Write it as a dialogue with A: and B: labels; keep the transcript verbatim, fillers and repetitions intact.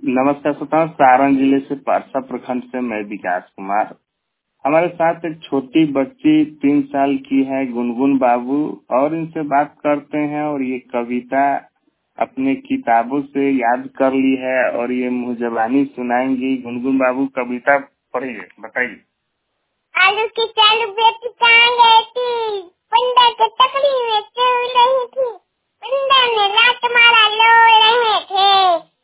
A: नमस्कार श्रोताओं, सारण जिले से पारसा प्रखंड से मैं विकास कुमार। हमारे साथ एक छोटी बच्ची तीन साल की है, गुनगुन बाबू, और इनसे बात करते हैं। और ये कविता अपने किताबों से याद कर ली है और ये मुँह जबानी सुनाएंगी। गुनगुन बाबू, कविता पढ़िए, बताइए।
B: आलू की चालू बेटी कहाँ गई थी? पंडा के टकरी में चल रही थी। पंडा ने लात मारा, लो रहे थे।